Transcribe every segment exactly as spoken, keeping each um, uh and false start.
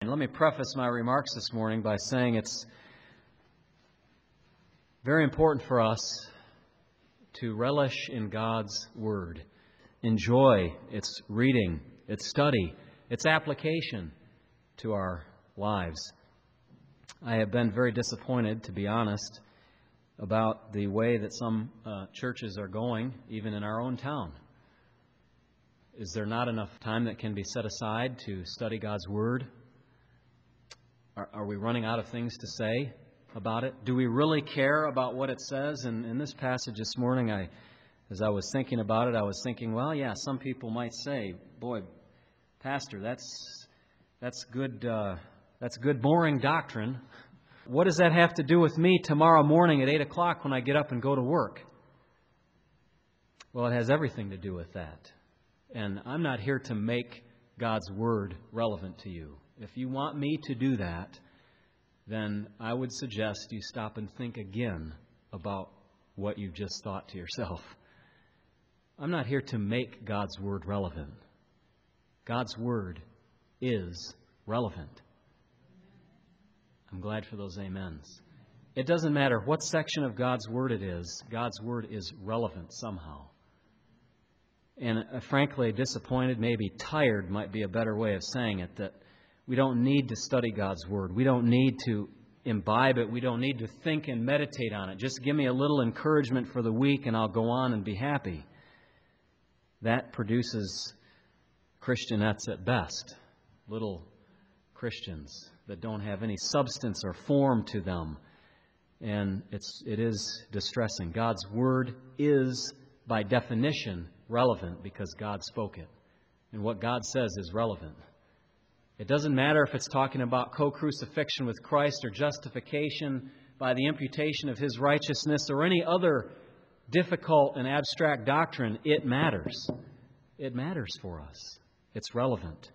Let me preface my remarks this morning by saying it's very important for us to relish in God's Word, enjoy its reading, its study, its application to our lives. I have been very disappointed, to be honest, about the way that some uh, churches are going, even in our own town. Is there not enough time that can be set aside to study God's Word? Are, are we running out of things to say about it? Do we really care about what it says? And in this passage this morning, I, as I was thinking about it, I was thinking, well, yeah, some people might say, boy, Pastor, that's that's good, uh, that's good boring doctrine. What does that have to do with me tomorrow morning at eight o'clock when I get up and go to work? Well, it has everything to do with that. And I'm not here to make God's Word relevant to you. If you want me to do that, then I would suggest you stop and think again about what you've just thought to yourself. I'm not here to make God's Word relevant. God's Word is relevant. I'm glad for those amens. It doesn't matter what section of God's Word it is, God's Word is relevant somehow. And uh, frankly, disappointed, maybe tired might be a better way of saying it, that we don't need to study God's Word. We don't need to imbibe it. We don't need to think and meditate on it. Just give me a little encouragement for the week and I'll go on and be happy. That produces Christianettes at best, little Christians that don't have any substance or form to them. And it's, it is distressing. God's Word is, by definition, relevant because God spoke it. And what God says is relevant. It doesn't matter if it's talking about co-crucifixion with Christ or justification by the imputation of His righteousness or any other difficult and abstract doctrine. It matters. It matters for us. It's relevant.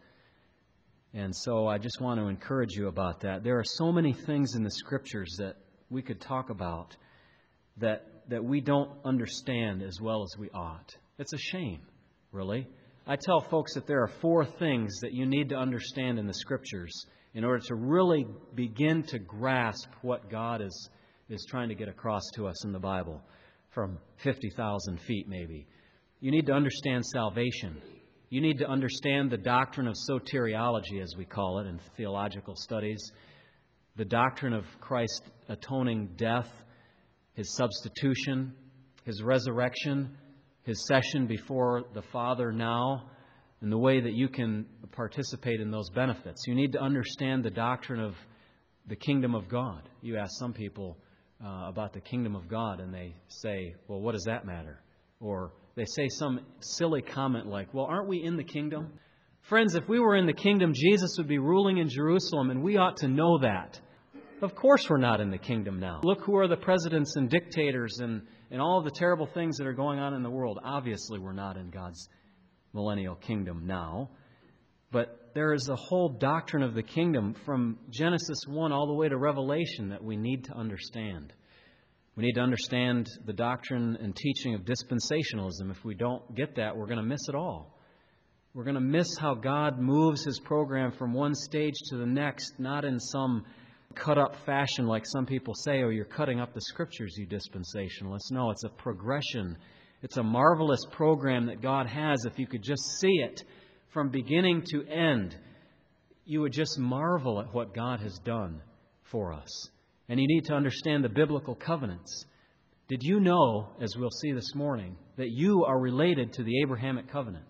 And so I just want to encourage you about that. There are so many things in the Scriptures that we could talk about that, that we don't understand as well as we ought. It's a shame, really. I tell folks that there are four things that you need to understand in the Scriptures in order to really begin to grasp what God is, is trying to get across to us in the Bible from fifty thousand feet maybe. You need to understand salvation. You need to understand the doctrine of soteriology, as we call it in theological studies, the doctrine of Christ's atoning death, His substitution, His resurrection, His session before the Father now, and the way that you can participate in those benefits. You need to understand the doctrine of the kingdom of God. You ask some people uh, about the kingdom of God, and they say, well, what does that matter? Or they say some silly comment like, well, aren't we in the kingdom? Friends, if we were in the kingdom, Jesus would be ruling in Jerusalem, and we ought to know that. Of course we're not in the kingdom now. Look who are the presidents and dictators and, and all of the terrible things that are going on in the world. Obviously we're not in God's millennial kingdom now. But there is a whole doctrine of the kingdom from Genesis one all the way to Revelation that we need to understand. We need to understand the doctrine and teaching of dispensationalism. If we don't get that, we're going to miss it all. We're going to miss how God moves His program from one stage to the next, not in some cut-up fashion like some people say, oh, you're cutting up the Scriptures, you dispensationalists. No, it's a progression. It's a marvelous program that God has. If you could just see it from beginning to end, you would just marvel at what God has done for us. And you need to understand the biblical covenants. Did you know, as we'll see this morning, that you are related to the Abrahamic covenant?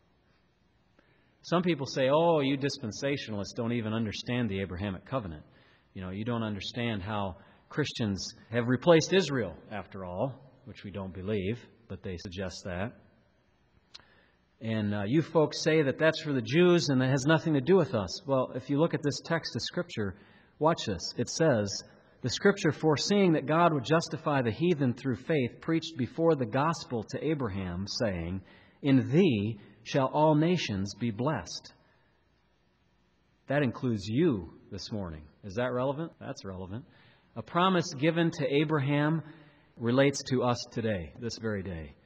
Some people say, oh, you dispensationalists don't even understand the Abrahamic covenant. You know, you don't understand how Christians have replaced Israel, after all, which we don't believe, but they suggest that. And uh, you folks say that that's for the Jews and that has nothing to do with us. Well, if you look at this text of Scripture, watch this. It says, the Scripture, foreseeing that God would justify the heathen through faith, preached before the gospel to Abraham, saying, in thee shall all nations be blessed. That includes you this morning. Is that relevant? That's relevant. A promise given to Abraham relates to us today, this very day.